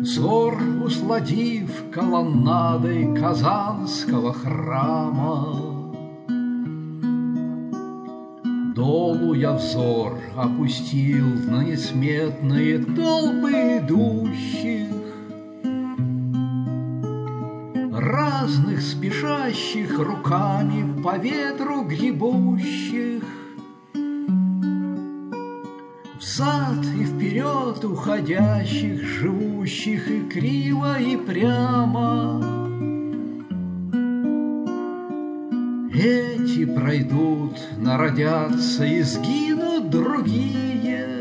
Взор усладив колоннадой Казанского храма, долу я взор опустил на несметные толпы идущих, разных спешащих руками по ветру гребущих, взад и вперед уходящих, живущих и криво, и прямо. Эти пройдут, народятся и сгинут другие.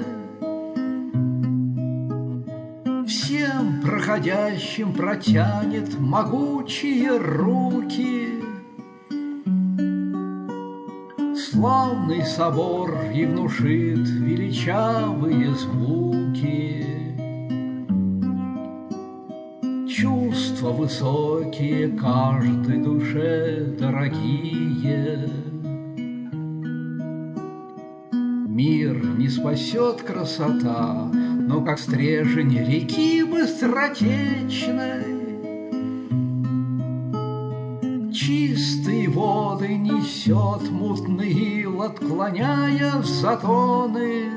Всем проходящим протянет могучие руки славный собор и внушит величавые звуки. Чувства высокие каждой душе дорогие. Мир не спасет красота, но как стрежень реки быстротечной чистые воды несет мутный ил, отклоняя в затоны.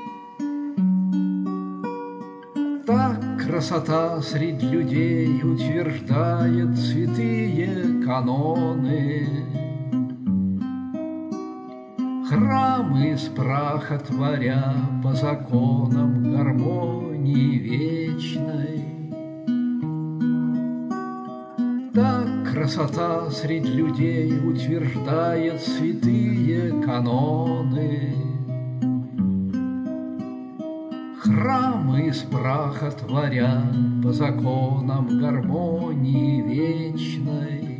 Так красота средь людей утверждает святые каноны. Храмы из праха творя по законам гармонии вечной. Так красота средь людей утверждает святые каноны. Храмы из праха творя по законам гармонии вечной.